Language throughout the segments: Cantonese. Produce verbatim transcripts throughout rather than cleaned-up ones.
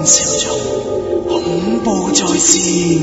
潮中，恐怖在線。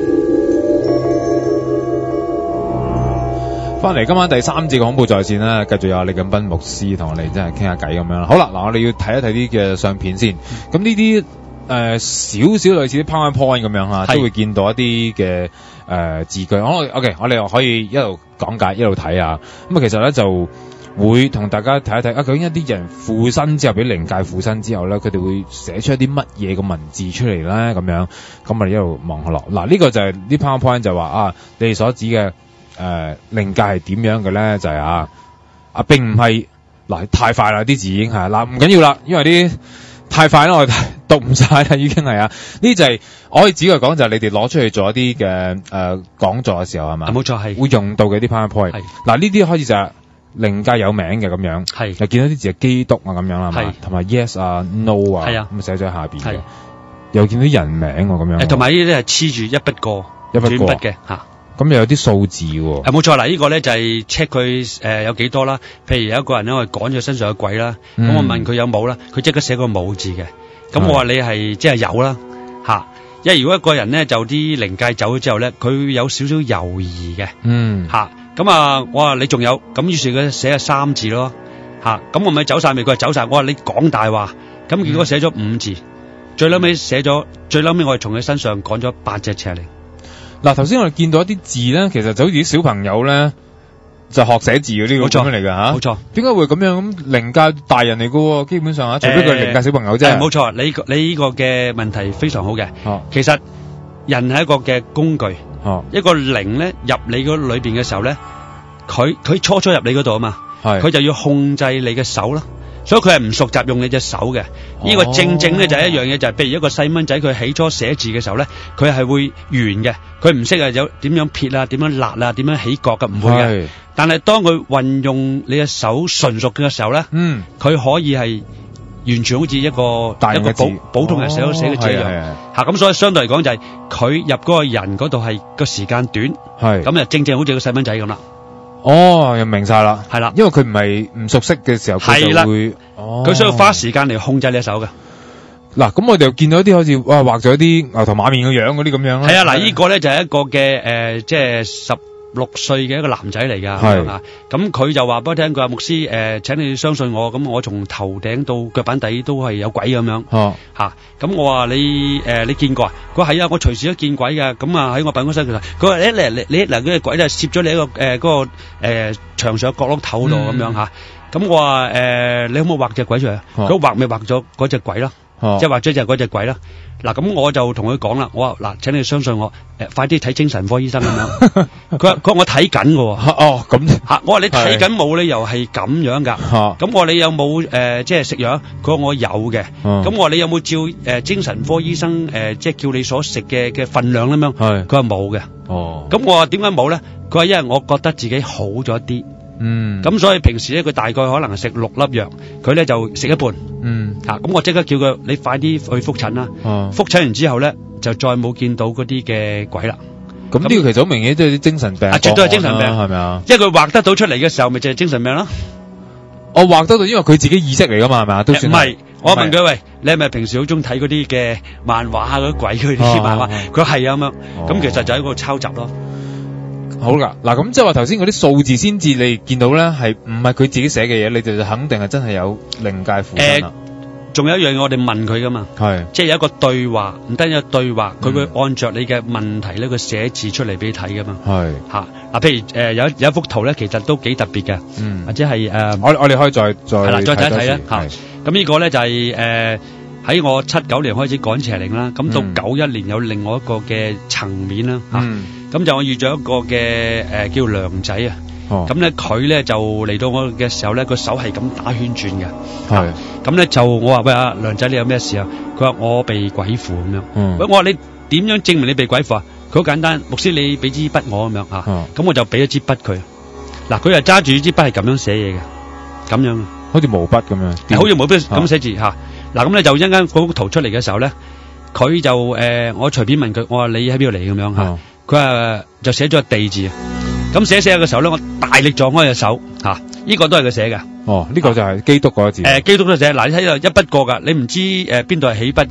翻嚟今晚第三節嘅恐怖在線啦，繼續有李錦斌牧師同我哋真係傾下偈咁樣啦。好啦，嗱我哋要睇一睇啲嘅相片先。咁呢啲誒少少類似啲 PowerPoint 咁樣嚇，都會見到一啲嘅誒字句。我 OK， 我哋又可以一路講解一路睇啊。咁啊，其實咧就會同大家睇一睇啊，究竟一啲人附身之後，俾靈界附身之後咧，佢哋會寫出一啲乜嘢嘅文字出嚟咧？咁樣，咁我哋一路望下落。嗱，呢個就係啲 PowerPoint 就話啊，你哋所指嘅。誒、呃，靈界係點樣嘅咧？就係、是、啊，啊，並唔係嗱太快啦，啲字已經係嗱唔緊要啦，因為啲太快啦，我讀唔晒啦，已經係啊。呢就係、是、我可以只係講就係你哋攞出去做一啲嘅誒講座嘅時候係嘛？冇錯，係會用到嘅啲 PowerPoint。係嗱呢啲開始就係靈界有名嘅咁樣，係又見到啲字係基督啊咁樣啦，係同埋 yes 啊 no 啊，係啊咁寫咗喺下邊嘅，又見到人名喎咁樣。誒，同埋呢啲係黐住一筆過一筆過嘅吓。咁又有啲數字喎、啊，誒冇錯啦，呢、這個咧就係 check 佢誒有幾多啦。譬如有一個人咧，我趕咗身上嘅鬼啦，咁、嗯、我問佢有冇啦，佢即刻寫個冇字嘅。咁我話你係即係有啦，嚇。因為如果一個人咧就啲靈界走咗之後咧，佢有少少猶豫嘅，嗯嚇。咁啊，我話你仲有，咁於是佢寫咗三字咯，嚇。咁我咪走晒未？佢話走晒。我話你講大話，咁結果寫咗五字，嗯、最嬲尾寫咗，最嬲尾我係從佢身上趕咗八隻邪靈。嗱，頭先我哋見到一啲字咧，其實就好似啲小朋友咧就學寫字嗰啲咁樣嚟㗎嚇。冇錯，點解會咁樣？咁靈界大人嚟㗎喎，基本上嚇，除非佢係靈界小朋友啫。冇錯，你你呢個嘅問題非常好嘅。哦，其實人係一個嘅工具。哦，一個靈咧入你嗰裏邊嘅時候咧，佢佢初初入你嗰度啊嘛，係，佢就要控制你嘅手啦。所以佢係唔熟習用你隻手嘅，呢、哦這個正正咧就係一樣嘢，就係、是、譬如一個細蚊仔佢起初寫字嘅時候咧，佢係會圓嘅，佢唔識啊有點樣撇啊，點樣捺啊，點樣起角嘅，唔會嘅。但係當佢運用你隻手純熟嘅時候咧，嗯，佢可以係完全好似一個大一個普普通人寫寫嘅字一樣。吓咁、哦，所以相對嚟講就係佢入嗰個人嗰度係個時間短，係咁就正正好似個細蚊仔咁啦。哦，又明晒啦，係啦，因為佢唔係唔熟悉嘅時候，佢就會，哦，佢需要花時間嚟控制你手嘅。嗱，咁我哋又見到一啲好似哇畫咗一啲牛頭馬面嘅樣嗰啲咁樣啦。係啊，嗱，呢個咧就係一個嘅誒、呃，即係十六歲嘅一個男仔嚟噶，係啊，咁佢就話俾我聽，佢話牧師誒、呃，請你相信我，咁我從頭頂到腳板底都係有鬼咁樣，哦，吓、啊，咁我話你誒、呃，你見過啊？佢話係啊，我隨時都見鬼嘅，咁啊喺我辦公室佢話，佢話誒你你嗱嗰隻鬼咧攝咗你一個誒嗰、呃那個誒、呃、牆上角落頭度咁樣吓，咁我話誒你可唔可以畫隻鬼出嚟？佢畫咪畫咗嗰隻鬼咯。即係或者就係嗰隻鬼啦，嗱咁我就同佢講啦，我話嗱，請你相信我，誒、呃，快啲睇精神科醫生咁樣。佢話佢話我睇緊嘅，哦咁吓，我話你睇緊冇理由係咁樣噶，咁我話你有冇誒、呃、即係食藥？佢話我有嘅，咁我話你有冇照誒、呃、精神科醫生誒、呃、即係叫你所食嘅嘅份量咁樣？係，佢話冇嘅，哦，咁我話點解冇咧？佢話因為我覺得自己好咗啲。嗯，咁所以平時咧，佢大概可能係食六粒藥，佢咧就食一半。嗯，吓、啊，咁我即刻叫佢，你快啲去複診啦。哦，複診完之後咧，就再冇見到嗰啲嘅鬼啦。咁呢個其實好明顯都係啲精神病。啊，絕對係精神病，係咪啊？因為佢畫得到出嚟嘅時候，咪就係精神病咯。我畫得到，因為佢自己意識嚟噶嘛，係咪啊？都算。唔係，我問佢喂，你係咪平時好中意睇嗰啲嘅漫畫嗰啲鬼嗰啲漫畫？佢係啊咁樣，咁其實就係一個抄襲咯。好噶，嗱咁即係話頭先嗰啲數字先至你見到咧，係唔係佢自己寫嘅嘢？你哋就肯定係真係有靈界附身啦。仲、呃、有一樣嘢我哋問佢噶嘛，係即係有一個對話，唔單止有對話，佢、嗯、會按着你嘅問題咧，佢寫字出嚟俾你睇噶嘛。係吓嗱，譬如誒、呃、有有一幅圖咧，其實都幾特別嘅，嗯，或者係誒、呃，我我哋可以再再係啦，再睇一睇啦吓。咁呢個咧就係誒喺我七九年開始趕邪靈啦，咁到九一年有另外一個嘅層面啦吓。嗯咁就我遇咗一個嘅誒、呃、叫梁仔啊，咁咧佢咧就嚟到我嘅時候咧，個手係咁打圈轉嘅，係咁咧就我話喂啊梁仔你有咩事啊？佢話我被鬼附咁樣，嗯，喂我話你點樣證明你被鬼附啊？佢好簡單，牧師你俾支筆我咁樣吓，咁、嗯、我就俾一支筆佢，嗱佢又揸住支筆係咁樣寫嘢嘅，咁樣好似毛筆咁樣，好似毛筆咁寫字吓，嗱咁咧就一陣間嗰幅圖出嚟嘅時候咧，佢就誒、呃、我隨便問佢，我話你喺邊度嚟咁樣吓。嗯佢話就寫咗個地字，咁寫寫下嘅時候咧，我大力撞開隻手，吓、啊，呢、這個都係佢寫嘅。哦，呢、這個就係基督嗰個字。誒、呃，基督都寫，嗱，你睇到一筆過噶，你唔知誒邊度係起筆噶，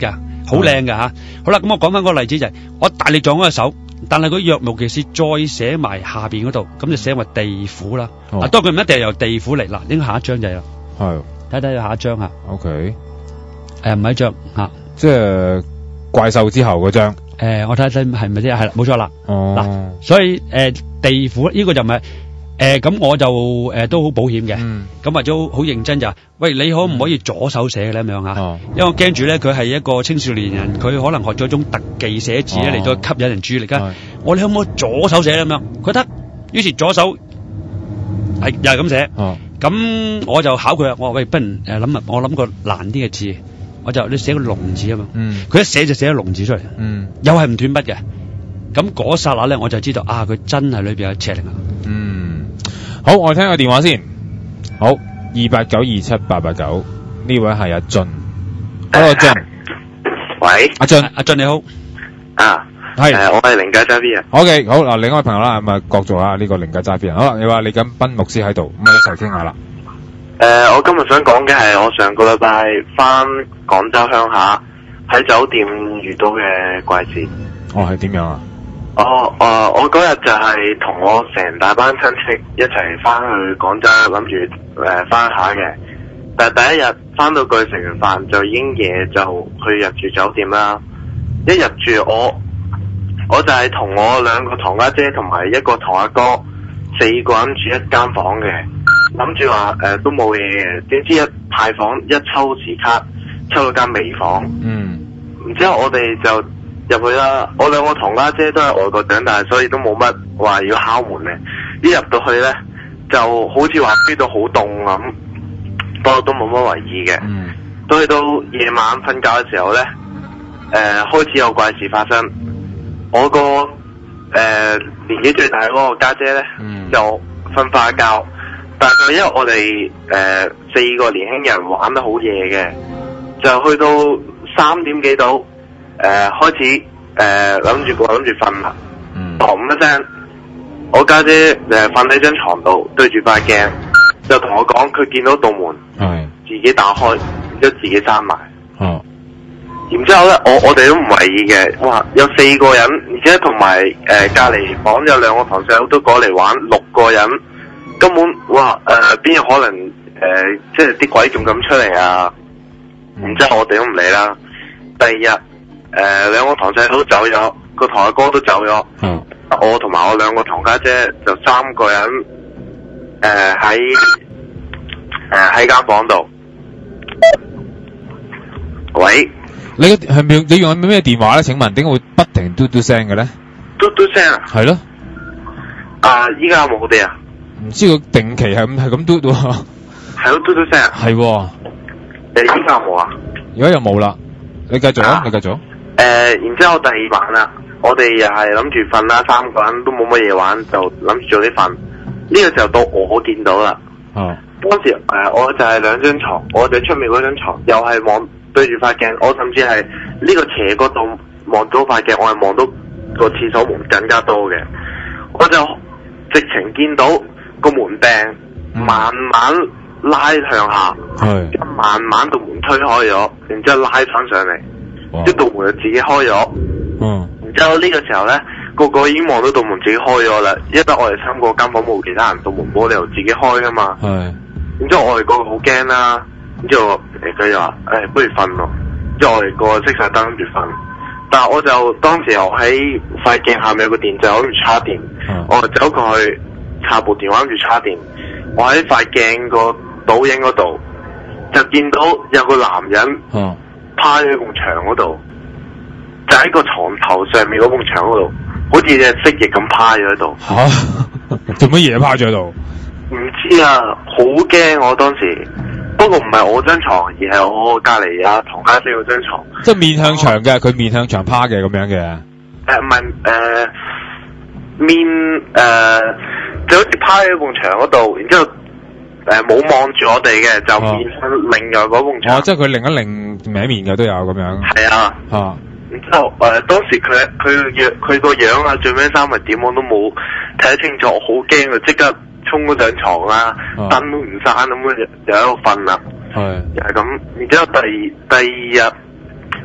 好靚㗎吓。好啦，咁我講翻個例子就係、是、我大力撞嗰個手，但係佢若無其事再寫埋下邊嗰度，咁就寫為地府啦。 哦、 啊，當然佢唔一定係由地府嚟啦，應該下一張就係啦。 係睇睇下一張吓。 OK。 誒，唔係一張吓， 即係怪獸之後嗰張。 誒，我睇睇係咪先？係啦，冇錯啦。 哦。 嗱，所以誒、呃、地府呢、這個就唔係。誒，咁、呃、我就誒、呃、都好保險嘅，咁或者好認真就話，喂，你可唔可以左手寫咧咁樣吓？哦、因為我驚住咧，佢係一個青少年人，佢可能學咗一種特技寫字咧嚟到吸引人注意力噶。哦、我哋可唔可以左手寫咧咁樣？佢得，於是左手係又係咁寫。咁、哦、我就考佢啦，我話喂，不如誒諗啊，我諗個難啲嘅字，我就你寫個龍字啊嘛。佢、嗯、一寫就寫個龍字出嚟，嗯、又係唔斷筆嘅。咁嗰剎那咧，我就知道啊，佢真係裏邊有邪靈啊。 嗯。好，我哋聽個電話先。好，二八九二七八八九，呢位係阿俊。Hello，阿俊。 喂， 阿俊， 阿俊你好。 啊， 係， 誒，我係靈界揸 B 人。 OK，好嗱，另一位朋友啦，咁啊，角逐下呢個靈界揸 B 人。好啦，你話李錦斌牧師喺度，咁啊一齊傾下啦。 誒，我今日想講嘅係我上個禮拜翻廣州鄉下喺酒店遇到嘅怪事。 哦，係點樣啊？ 我誒、呃，我嗰日就係同我成大班親戚一齊翻去廣州，諗住誒翻下嘅。但係第一日翻到去食完飯就已經夜，就去入住酒店啦。一入住我，我就係同我兩個堂家姐同埋一個堂阿哥，四個人住一間房嘅。諗住話誒都冇嘢嘅，點知一派房一抽字卡，抽到間尾房。嗯。然之後我哋就入去啦，我兩個堂家姐都係外國長大，所以都冇乜話要敲門嘅。一入到去咧，就好似話飛到好凍咁，不過都冇乜為意嘅。嗯。到去到夜晚瞓覺嘅時候咧，誒、呃、開始有怪事發生。我個誒、呃、年紀最大嗰個家姐咧，嗯、就瞓化覺，但係因為我哋誒、呃、四個年輕人玩得好夜嘅，就去到三點幾度。誒、呃，開始誒諗住我諗住瞓啦，砰、嗯、一聲，我家姐誒瞓喺張床度，對住塊鏡，就同我講佢見到道門，係自己打開，然之後自己閂埋，哦，然之後咧，我我哋都唔為意嘅，哇，有四個人，而且同埋誒隔離房有兩個堂細佬都過嚟玩，六個人，根本哇誒邊、呃、有可能誒、呃、即係啲鬼仲咁出嚟啊？嗯、然之後我哋都唔理啦，第二日。誒，兩、呃、個堂細佬走咗，個堂阿哥都走咗。嗯。我同埋我兩個堂家姐就三個人，誒喺誒喺間房度。喂。 你嘅係咪你用咩電話咧？請問點解會不停嘟嘟聲嘅咧？ 嘟嘟聲啊？係咯。啊！依家有冇好啲啊？ 唔知佢定期係咁係咁嘟喎。 係咯，嘟嘟聲。係。誒，依家有冇啊？ 而家又冇啦。你繼續啊！你繼續。 誒、呃，然之後第二晚啦，我哋又係諗住瞓啦，三個人都冇乜嘢玩，就諗住早啲瞓。呢、這個時候到我見到啦。哦。當時誒、呃，我就係兩張床，我哋出面嗰張床又係望對住塊鏡，我甚至係呢個斜角度望到塊鏡，我係望到個廁所門更加多嘅。我就直情見到個門柄慢慢拉向下，係、嗯，慢慢道門推開咗，然之後拉翻上嚟。啲道門就自己開咗，嗯，然之後呢個時候咧，個個已經望到道門自己開咗啦，因為我哋三個間房冇其他人，道門冇理由自己開噶嘛，係，然之後我哋個個好驚啦，然之後誒佢就話，誒不如瞓咯，之後我哋個個熄晒燈諗住瞓，但係我就當時我喺塊鏡下面有個電掣，我諗住插電，嗯、我就走過去插部電話諗住插電，我喺塊鏡個倒影嗰度就見到有個男人，嗯。趴喺埲牆嗰度，就喺個床頭上面嗰埲牆嗰度，好似隻蜥蜴咁趴咗喺度。吓，做乜嘢趴咗喺度？唔知啊，好驚我當時。不過唔係我張床，而係我隔籬阿唐家姐嗰張床。即係面向牆嘅，佢、哦、面向牆趴嘅咁樣嘅。誒唔係誒面誒、呃，就好似趴喺埲牆嗰度，然之後。誒，冇望住我哋嘅，就面向另外嗰埲牆。哦，即係佢另一另歪面嘅都有咁樣。係啊。啊。然之後誒，當時佢佢樣佢個樣啊，最尾衫係點我都冇睇得清楚，我好驚啊！即刻衝咗上床啦，燈都唔閂咁，就就喺度瞓啦。係。又係咁，然之後第第二日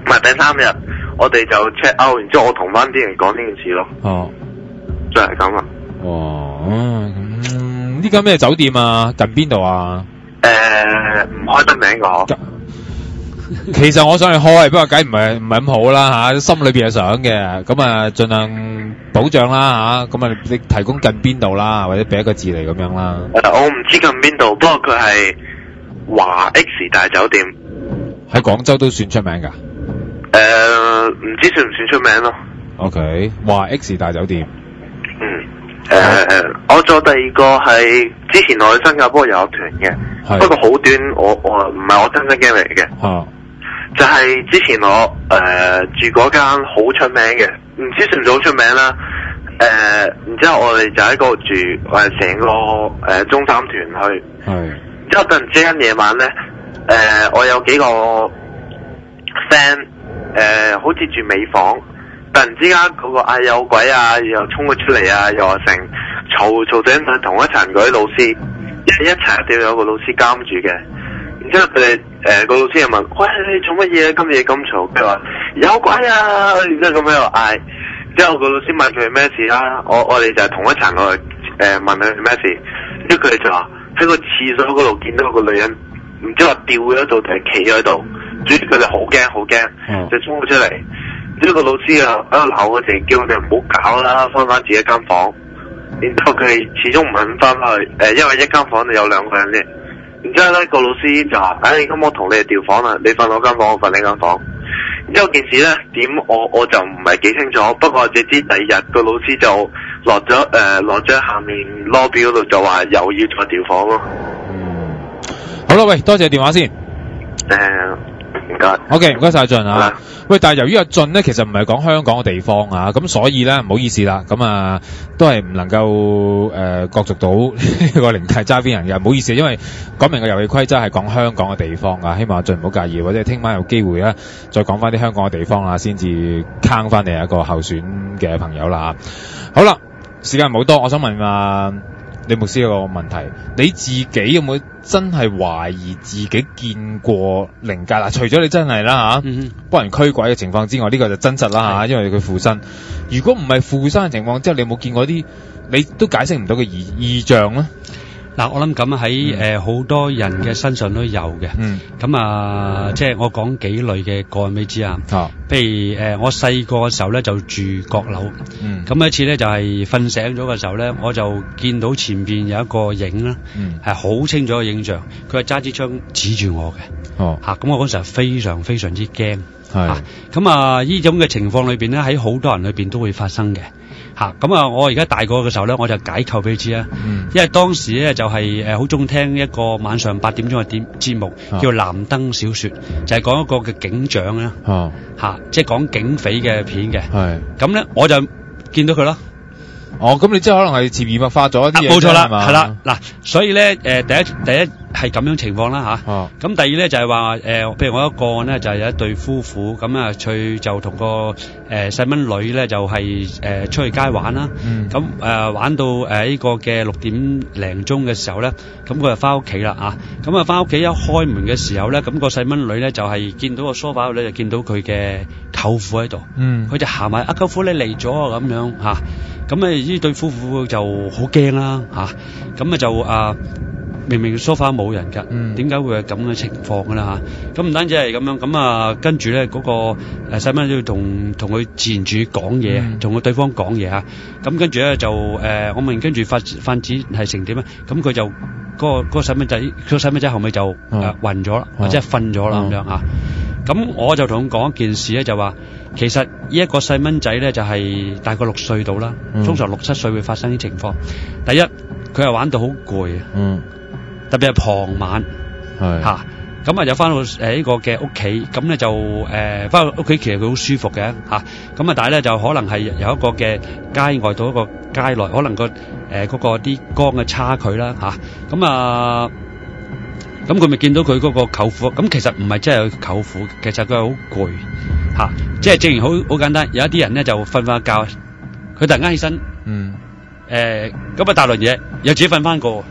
唔係第三日，我哋就 check out， 然之後我同翻啲人講呢件事咯。 哦， 就係咁啊。 哦，咁呢間咩酒店啊？近邊度啊？ 誒、呃，唔開得名個嗬。 其實我想去開，不過梗唔係唔係咁好啦吓，心裏邊係想嘅，咁啊盡量保障啦吓，咁啊你提供近邊度啦，或者俾一個字嚟咁樣啦。 誒、呃，我唔知近邊度，不過佢係華 X 大酒店， 喺廣州都算出名噶。 誒、呃，唔知算唔算出名咯。 OK， 華 X 大酒店。 嗯。誒、呃，我做第二個係之前我去新加坡遊團嘅，不過好短，我我唔係我親身經歷嚟嘅。 哦。 就係之前我誒、呃、住嗰間好出名嘅，唔知算唔算好出名啦。誒、呃，然之後我哋就喺嗰度住，誒成個誒、呃、中三團去。係。之後突然之間夜晚咧，誒、呃、我有幾個 friend 誒、呃、好似住尾房，突然之間嗰個嗌有鬼啊，又衝咗出嚟啊，又話成嘈嘈整佢同一層嗰啲老師，一一齊都有個老師監住嘅。然之後佢哋誒個老師又問：喂，你做乜嘢？今夜咁嘈？佢話有鬼啊！然之後咁喺度嗌。之後個老師問佢哋咩事啦，我我哋就係同一層我哋誒問佢哋咩事。之後佢哋就話喺個廁所嗰度見到個女人，唔知話吊咗度定係企咗喺度。總之佢哋好驚好驚，就衝咗出嚟。之後個老師啊喺度鬧佢哋，叫佢哋唔好搞啦，翻返自己間房。然之後佢哋始終唔肯翻返去，誒，因為一間房就有兩個人啫。然之後咧，個老師就話：，唉，咁我同你哋調房啦，你瞓我間房，我瞓你間房。然之後件事咧點，我我就唔係幾清楚，不過只知第二日個老師就落咗誒落咗下面 lobby 嗰度就話又要再調房咯。 嗯，好啦，喂，多謝電話先。誒、 呃，唔該。 OK，唔該晒俊啊。喂，但係由於阿俊咧，其實唔係講香港嘅地方啊，咁所以咧唔好意思啦，咁啊都係唔能夠誒角逐到呢個靈界揸邊人嘅，唔好意思，因為講明個遊戲規則係講香港嘅地方啊，希望阿俊唔好介意，或者聽晚有機會咧再講翻啲香港嘅地方啊，先至坑翻你一個候選嘅朋友啦嚇。好啦，時間唔好多，我想問啊李牧師一個問題，你自己有冇真係懷疑自己見過靈界啦？除咗你真係啦嚇，嗯、幫人驅鬼嘅情況之外，呢、這個就真實啦嚇，因為佢附身。如果唔係附身嘅情況之下，你有冇見過啲你都解釋唔到嘅異異象咧？ 嗱，我諗咁喺誒好多人嘅身上都有嘅。嗯。咁啊，即係我講幾類嘅個案俾你知啊。哦。譬如誒、呃，我細個嘅時候咧就住閣樓。嗯。咁一次咧就係、是、瞓醒咗嘅時候咧，我就見到前邊有一個影啦。嗯。係好清楚嘅影像，佢係揸支槍指住我嘅。哦。嚇、啊！咁我嗰時候非常非常之驚。係。咁啊，呢種嘅情況裏邊咧，喺好多人裏邊都會發生嘅。吓咁啊！我而家大個嘅時候咧，我就解構俾你知啦。嗯。因為當時咧就係誒好中聽一個晚上八點鐘嘅點節目，啊、叫《藍燈小說》，就係、是、講一個嘅警長啦。哦、啊。吓、啊，即係講警匪嘅片嘅。係。咁咧，我就見到佢啦。 哦，咁你即係可能係潛移默化咗一啲嘢，冇錯啦， 係啦，嗱，所以咧，誒、呃，第一第一係咁樣情況啦，吓、啊，咁、哦、第二咧就係話，誒、呃，譬如我一個案咧就係、是、有一對夫婦，咁啊，佢就同個誒細蚊女咧就係、是、誒、呃、出去街玩啦，咁誒、嗯呃、玩到誒呢、呃這個嘅六點零鐘嘅時候咧，咁佢就翻屋企啦，啊，咁啊翻屋企一開門嘅時候咧，咁、那個細蚊女咧就係、是、見到個梳化咧就見到佢嘅舅父喺度，嗯，佢就行埋，阿舅父你嚟咗咁樣吓。啊咁啊！呢對夫婦就好驚啦，吓咁啊就啊，明明梳化冇人噶，點解、嗯、會係咁嘅情況噶啦吓？咁唔單止係咁樣，咁啊跟住咧嗰個誒細蚊都要同同佢自然主講嘢，同個、嗯、對方講嘢吓。咁跟住咧就誒、呃，我問跟住發發展係成點啊？咁佢就嗰、嗰個嗰、嗰個細蚊仔，嗰個細蚊仔後尾就誒暈咗啦，或者係瞓咗啦咁樣吓。咁我就同佢講一件事咧，就話其實呢一個細蚊仔咧就係、是、大概六歲到啦，嗯、通常六七歲會發生啲情況。第一，佢係玩到好攰啊，嗯、特別係傍晚，吓咁啊就翻到誒呢個嘅屋企，咁咧就誒翻到屋企其實佢好舒服嘅吓，咁啊但係咧就可能係有一個嘅街外到一個街內，可能、個誒嗰、呃嗰個啲光嘅差距啦吓，咁啊。咁佢咪見到佢嗰個舅父？咁其實唔係真係佢舅父，其實佢係好攰吓，即係正如好好簡單。有一啲人咧就瞓瞓覺，佢突然間起身，嗯，誒咁啊大輪嘢，又自己瞓翻個，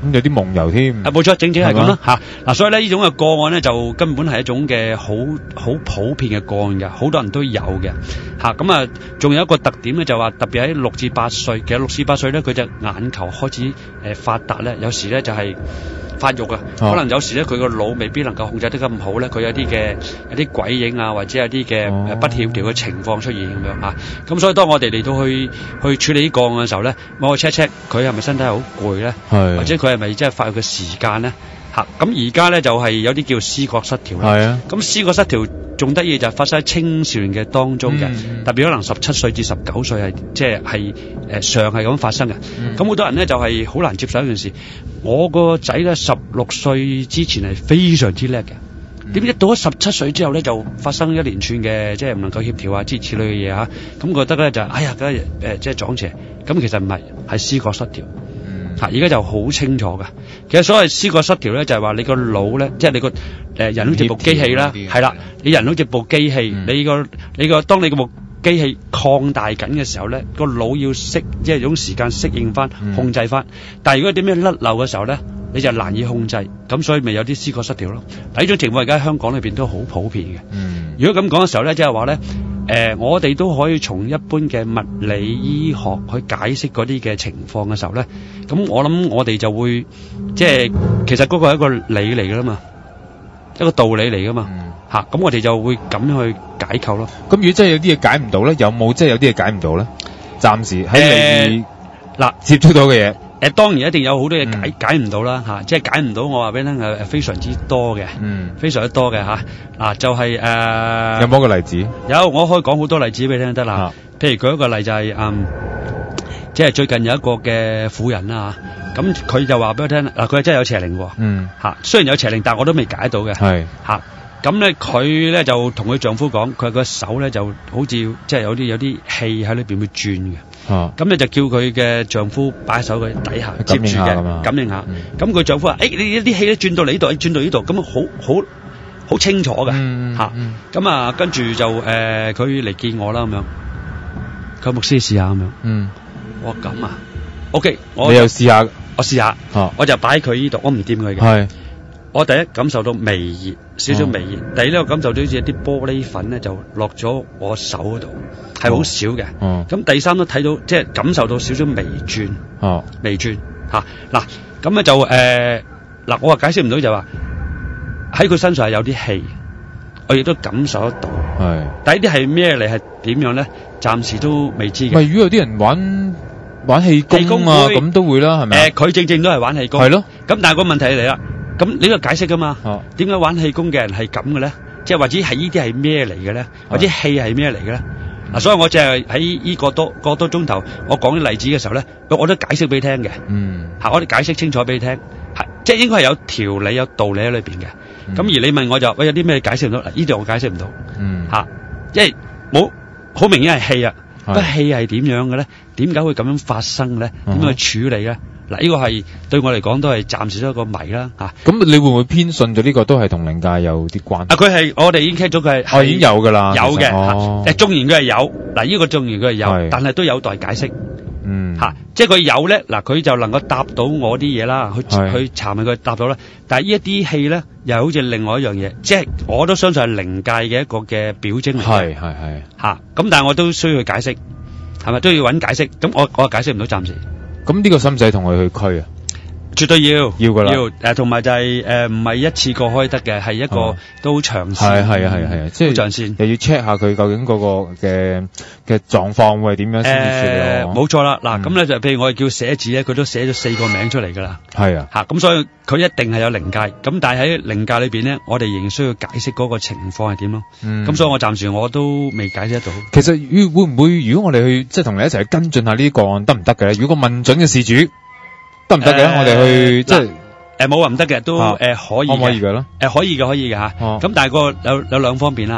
咁有啲夢遊添。 啊，冇錯，正正係咁啦嚇。嗱，所以咧呢種嘅個案咧就根本係一種嘅好好普遍嘅個案嘅，好多人都有嘅嚇。咁啊，仲有一個特點咧就話，特別喺六至八歲，其實六至八歲咧佢隻眼球開始誒發達咧，有時咧就係發育啊，哦、可能有時咧佢個腦未必能夠控制得咁好咧，佢有啲嘅有啲鬼影啊，或者有啲嘅不協調嘅情況出現咁樣嚇。咁所以當我哋嚟到去去處理啲個案嘅時候咧，我去 check check 佢係咪身體好攰咧，或者佢係咪即係發育嘅時間咧嚇。咁而家咧就係、是、有啲叫思覺失調啦。係啊。咁思覺失調仲得意就係發生喺青少年嘅當中嘅，嗯、特別可能十七歲至十九歲係即係係誒常係咁發生嘅。咁好、嗯、多人咧就係、是、好難接受一件事。我個仔咧十六歲之前係非常之叻嘅，點知、嗯、到咗十七歲之後咧就發生一連串嘅即係唔能夠協調啊諸如此類嘅嘢嚇。咁覺得咧就哎呀，梗係誒即係撞邪。咁其實唔係，係思覺失調。嚇！而家就好清楚㗎。其實所謂思覺失調咧，就係話你個腦咧，即係你個誒人好似部機器啦，係啦，你人好似部機器，嗯、你個你個當你個部機器擴大緊嘅時候咧，個腦要適即係種時間適應翻、控制翻。嗯、但係如果點樣甩漏嘅時候咧，你就難以控制，咁所以咪有啲思覺失調咯。嗱，呢種情況而家喺香港裏邊都好普遍嘅。嗯、如果咁講嘅時候咧，即係話咧。誒、呃，我哋都可以從一般嘅物理醫學去解釋嗰啲嘅情況嘅時候咧，咁我諗我哋就會即係其實嗰個係一個理嚟㗎啦嘛，一個道理嚟㗎嘛，嚇、嗯，咁、啊、我哋就會咁樣去解構咯。 咁如果真係有啲嘢解唔到咧，有冇即係有啲嘢解唔到咧？暫時喺你嗱、呃、接觸到嘅嘢。 誒當然一定有好多嘢解、嗯、解唔到啦嚇，即係解唔到，我話俾你聽係非常之多嘅，嗯，非常之多嘅嚇。嗱、啊、就係、是、誒，呃、 有冇一個例子？ 有，我可以講好多例子俾你聽得啦。啊、譬如舉一個例就係、是、嗯，即係最近有一個嘅婦人啦嚇，咁佢就話俾我聽，嗱佢真係有邪靈喎，嗯嚇，雖然有邪靈，但係我都未解到嘅，係嚇。咁咧佢咧就同佢丈夫講，佢個手咧就好似即係有啲有啲氣喺裏邊會轉嘅。哦，咁你就叫佢嘅丈夫擺手佢底下接住嘅，感應下。咁佢丈夫話：，誒，你一啲氣咧轉到嚟呢度，轉到呢度，咁好好好清楚嘅嚇。咁啊，跟住就誒，佢嚟見我啦咁樣。佢牧師試下咁樣。嗯。我話咁啊 ，OK，我你又試下， 我試下。哦。我就擺佢呢度，我唔掂佢嘅。係。我第一感受到微熱，少少微熱。第二咧，我感受到好似啲玻璃粉咧就落咗我手嗰度。係好少嘅，咁、哦、第三都睇到，即係感受到少少微轉，哦、微轉吓，嗱、啊，咁咧就誒，嗱、呃，我話解釋唔到就話喺佢身上係有啲氣，我亦都感受得到，係是，但係呢啲係咩嚟？係點樣咧？暫時都未知嘅。 咪如果有啲人玩玩氣功啊，咁都會啦，係咪？誒、呃， 佢正正都係玩氣功，係咯。咁但係個問題嚟啦，咁你都解釋噶嘛？點解、哦、玩氣功嘅人係咁嘅咧？即係或者係呢啲係咩嚟嘅咧？或者氣係咩嚟嘅咧？嗱、啊，所以我就係喺呢個多個多鐘頭，我講啲例子嘅時候咧，我都解釋俾你聽嘅。嗯，嚇，我哋解釋清楚俾你聽，係即係應該係有條理、有道理喺裏邊嘅。咁、嗯、而你問我就喂，有啲咩解釋唔到？嗱，呢度我解釋唔到。嗯，嚇、啊，因為冇好明顯係氣啊，不過氣係點樣嘅咧？點解會咁樣發生咧？點樣去處理咧？嗱，呢個係對我嚟講都係暫時都一個謎啦嚇。咁、 啊、你會唔會偏信咗呢個都係同靈界有啲關係？ 啊，佢係我哋已經 check 咗佢係， 我已經有㗎啦， 有嘅。 哦， 誒，縱然佢係有，嗱，呢個縱然佢係有，是但係都有待解釋。嗯，嚇、啊，即係佢有咧，嗱，佢就能夠答到我啲嘢啦，去是去查問佢答到啦。但係呢一啲氣咧，又好似另外一樣嘢，即係我都相信係靈界嘅一個嘅表徵嚟嘅。係係係嚇，咁但係我都需要去解釋，係咪都要揾解釋？咁我我解釋唔到暫時。 咁呢個使唔使同佢去驅啊？ 絕對要， 要噶啦。 要誒，同埋就係誒，唔係一次過開得嘅，係一個都好長線。 係係啊係啊係啊，即係長線。又要 check 下佢究竟嗰個嘅嘅狀況會係點樣先至處理咯。 冇錯啦，嗱咁咧就譬如我哋叫寫字咧，佢都寫咗四個名出嚟噶啦。係啊，吓咁所以佢一定係有靈界。咁但係喺靈界裏邊咧，我哋仍然需要解釋嗰個情況係點咯。咁所以我暫時我都未解釋得到。 其實會唔會如果我哋去即係同你一齊去跟進下呢啲個案得唔得嘅咧？如果問準嘅事主。得唔得嘅？我哋去即係誒冇話唔得嘅，都誒可以嘅。 可唔可以嘅咯？ 誒可以嘅，可以嘅嚇。咁但係個有有兩方面啦嚇。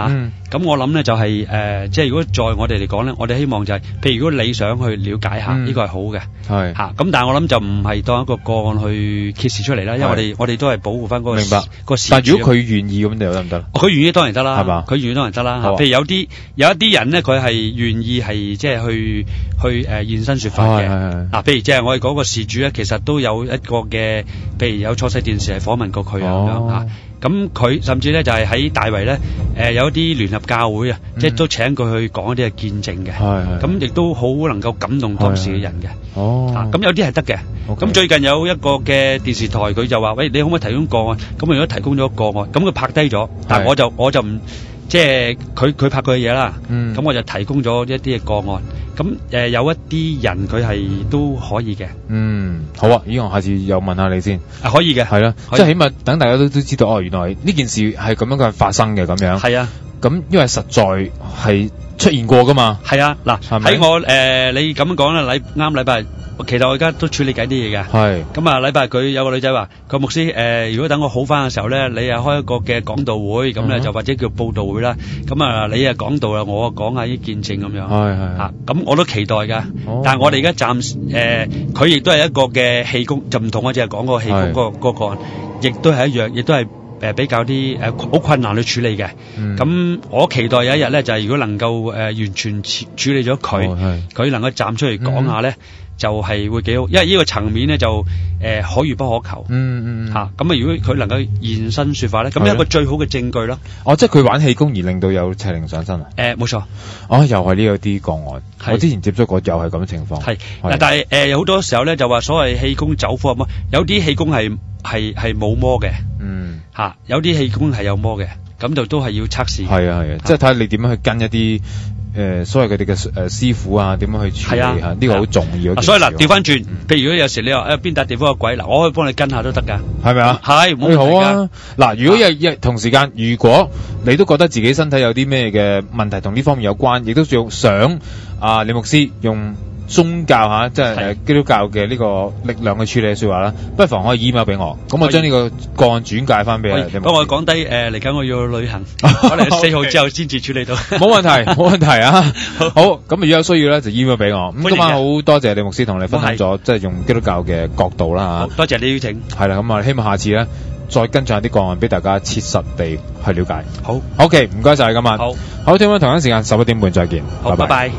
咁我諗咧就係、是、誒、呃，即係如果在我哋嚟講咧，我哋希望就係、是，譬如如果你想去了解下，呢、嗯、個係好嘅，係嚇。咁但係我諗就唔係當一個個案去揭示出嚟啦，因為我哋我哋都係保護翻嗰個明白個事主。但係如果佢願意咁，你得唔得？佢願意當然得啦，係嘛？佢願意當然得啦。譬如有啲有一啲人咧，佢係願意係即係去去誒、呃、現身說法嘅。嗱、啊，譬如即係我哋嗰個事主咧，其實都有一個嘅，譬如有錯世電視係訪問過佢啊咁樣嚇。咁佢甚至咧就係、是、喺大圍咧，誒、呃、有一啲聯合教會啊，嗯、即係都請佢去講一啲嘅見證嘅。係咁亦都好能夠感動當時嘅人嘅。哦。咁、啊、有啲係得嘅。咁、okay. 最近有一個嘅電視台，佢就話：喂，你可唔可以提供個案？咁如果提供咗個案，咁佢拍低咗，但係我就我就唔即係佢佢拍佢嘅嘢啦。嗯。咁我就提供咗一啲嘅個案。咁誒、呃、有一啲人佢係都可以嘅。嗯，好啊，依我下次又問下你先。啊，可以嘅，係啦，即係起碼等大家都都知道哦，原來呢件事係咁樣嘅發生嘅咁樣。係啊，咁因為實在係出現過噶嘛。係啊，嗱喺我誒、呃、你咁樣講啦，禮啱禮拜。其實我而家都處理緊啲嘢嘅，係咁啊！禮拜佢有個女仔話：佢牧師誒、呃，如果等我好翻嘅時候咧，你啊開一個嘅講道會，咁咧就或者叫佈道會啦。咁啊，你啊講道啦，我啊講下啲見證咁樣。係係嚇，咁、啊、我都期待㗎、哦。但係我哋而家暫時誒，佢亦都係一個嘅氣功，就唔同我淨係講個氣功嗰個嗰個案，亦都係一樣，亦都係誒比較啲誒好困難去處理嘅。咁、嗯、我期待有一日咧，就係、是、如果能夠誒、呃、完全處理咗佢，佢、哦、能夠站出嚟講下咧。嗯就係、是、會幾好，因為呢個層面咧就誒、呃、可遇不可求。嗯嗯嚇，咁啊如果佢能夠現身説法咧，咁一個最好嘅證據咯。哦，即係佢玩氣功而令到有邪靈上身啊？誒、呃，冇錯。哦，又係呢個啲個案。我之前接觸過，又係咁嘅情況。係，但係誒好多時候咧就話所謂氣功走火入魔，有啲氣功係係係冇魔嘅。嗯。嚇，有啲氣功係有魔嘅，咁就都係要測試。係啊係啊，即係睇下你點樣去跟一啲。誒、呃，所謂佢哋嘅誒師傅啊，點樣去處理啊？呢、這個好重要、啊。所以嗱，調翻轉，譬如如果有時你話誒邊笪地方有鬼，嗱，我可以幫你跟下都得㗎，係咪啊？係，冇問題㗎。好啊。嗱，如果有一同時間，如果你都覺得自己身體有啲咩嘅問題同呢方面有關，亦都想想啊李牧師用宗教嚇，即係誒基督教嘅呢個力量去處理嘅説話啦，不妨可以 email 俾我，咁我將呢個個案轉介翻俾你。幫我講低誒嚟緊我要旅行，可能四號之後先至處理到。冇問題，冇問題啊！好，咁如果有需要咧就 email 俾我。咁今晚好多謝李牧師同你分享咗，即係用基督教嘅角度啦嚇。多謝你邀請。係啦，咁啊希望下次咧再跟進下啲個案俾大家切實地去了解。好 ，OK， 唔該晒今晚。好，好，聽晚同一時間十一點半再見。好，拜拜。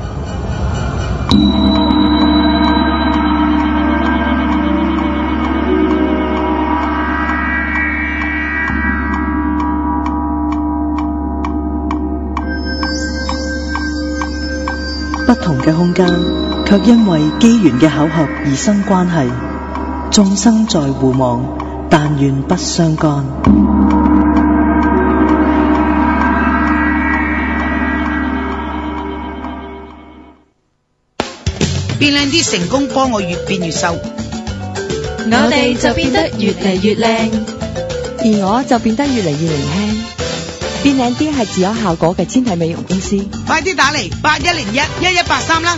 不同嘅空間，卻因為機緣嘅巧合而生關係。眾生在互望，但願不相干。 變靚啲成功幫我越變越瘦， 我哋就變得越嚟越靚，而我就變得越嚟越年輕。變靚啲係自有效果嘅纖體美容公司， 快啲打嚟八一零一一一八三啦！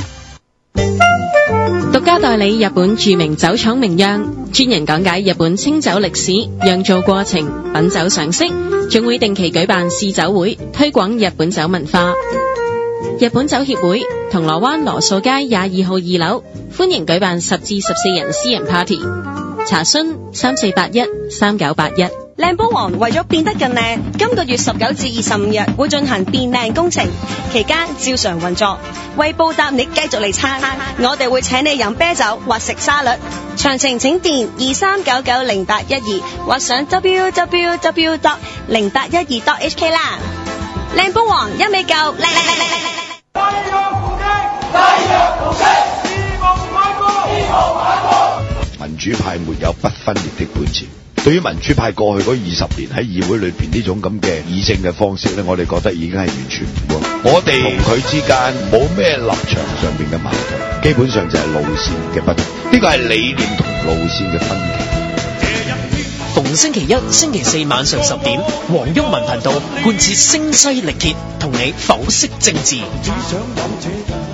獨家代理日本著名酒廠名釀，專人講解日本清酒歷史、釀造過程、品酒常識，仲會定期舉辦試酒會，推廣日本酒文化。日本酒協會銅鑼灣羅素街廿二號二樓，歡迎舉辦十至十四人私人 party。查詢三四八一三九八一。 靚煲王為咗變得更靚，今個月十九至二十五日會進行變靚工程，期間照常運作。為報答你繼續嚟撐，我哋會請你飲啤酒或食沙律。詳情請電二三九九零八一二或上 w w w dot 零八一二 dot h k 啦。靚煲王一味夠，嚟嚟嚟嚟嚟！ 民主派沒有不分裂的本錢。對於民主派過去嗰二十年喺議會裏邊呢種咁嘅議政嘅方式咧，我哋覺得已經係完全唔啱。我哋同佢之間冇咩立場上面嘅矛盾，基本上就係路線嘅不同。呢個係理念同路線嘅分歧。 逢星期一、星期四晚上十點，黃毓民頻道貫徹聲嘶力竭，同你剖析政治。只想有這